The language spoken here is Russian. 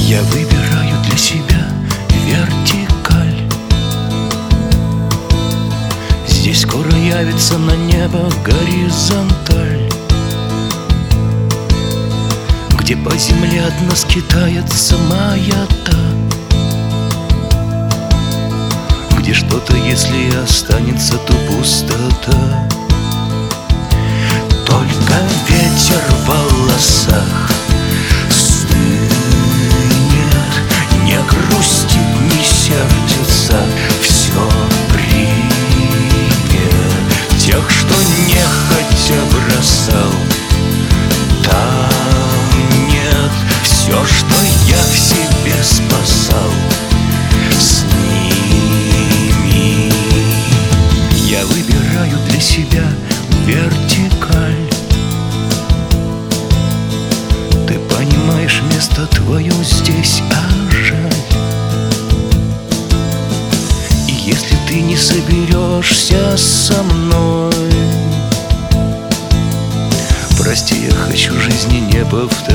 Я выбираю для себя вертикаль. Здесь скоро явится на небо горизонталь, где по земле одна скитается маята, где что-то, если и останется, то пустота. Только ветер в волосах стынет, не грустит, не сердится, все примет. Тех, что нехотя бросал, там нет. Все, что я в себе спасал, с ними. Я выбираю для себя вертикаль. Ты понимаешь, место твое здесь, а жаль. И если ты не соберешься со мной, прости, я хочу жизни не повторять.